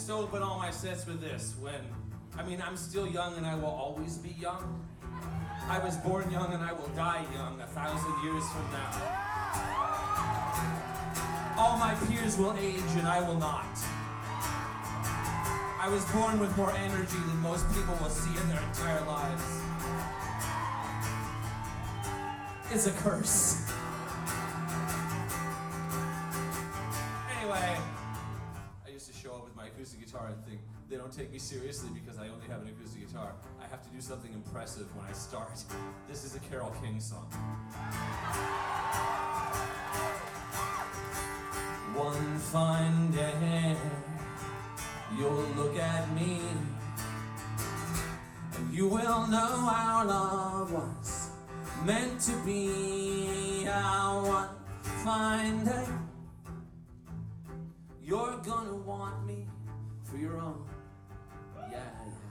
just open all my sets with this. I'm still young and I will always be young. I was born young and I will die young 1,000 years from now. All my peers will age and I will not. I was born with more energy than most people will see in their entire lives. It's a curse. Anyway, I used to show up with my acoustic guitar and think they don't take me seriously because I only have an acoustic guitar. I have to do something impressive when I start. This is a Carole King song. One fine day, you'll look at me and you will know our love was meant to be. Our one fine day, you're gonna want me for your own. Yeah.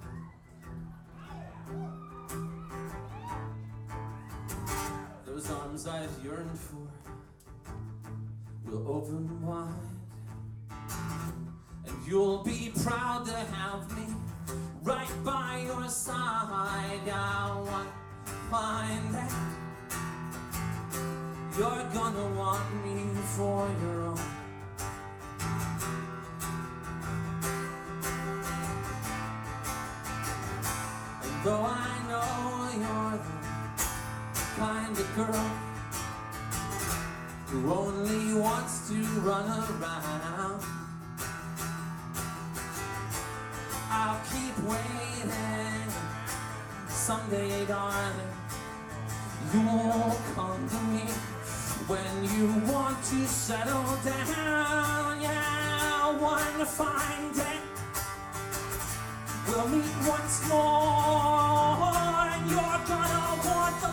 Those arms I've yearned for will open wide, and you'll be proud to have me right by your side. I want fine day, you're gonna want me for your own. And though I know you're the kind of girl who only wants to run around, I'll keep waiting. Someday, darling, you'll come to me when you want to settle down. Yeah, one fine day we'll meet once more, and you're gonna want the